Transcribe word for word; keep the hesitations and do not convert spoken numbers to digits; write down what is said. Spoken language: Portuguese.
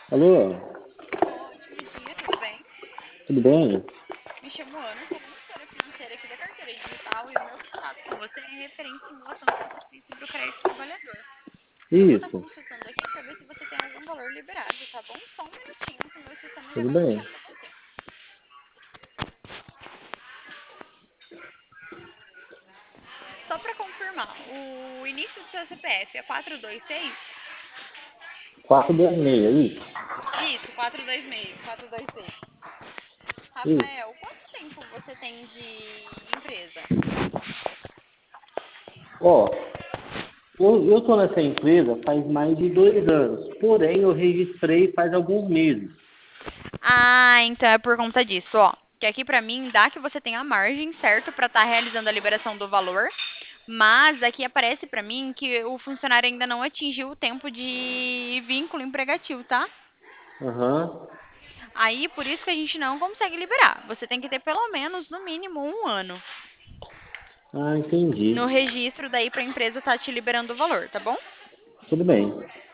Alô, Ótimo dia, tudo bem? tudo bem? Me chamo Ana, sou consultora financeira aqui da Carteira Digital e o meu contato com você é referente à simulação que você fez sobre o crédito trabalhador. Eu vou estar Isso, consultando aqui para ver se você tem algum valor liberado, tá bom? Só um minutinho que o meu sistema já tudo vai bem. puxar para você. Só para confirmar, o início do seu C P F é quatro dois seis? quatro dois seis, é isso? Isso, quatro dois seis, quatro dois seis. Isso. Rafael, quanto tempo você tem de empresa? Ó, eu, eu tô nessa empresa faz mais de dois anos, porém eu registrei faz alguns meses. Ah, então é por conta disso, ó. Que aqui pra mim dá que você tem a margem, certo, pra estar realizando a liberação do valor, mas aqui aparece pra mim que o funcionário ainda não atingiu o tempo de vínculo empregatil, tá? Aham. Aí por isso que a gente não consegue liberar. Você tem que ter pelo menos, no mínimo, um ano Ah, entendi. no registro daí pra empresa estar te liberando o valor, tá bom? Tudo bem.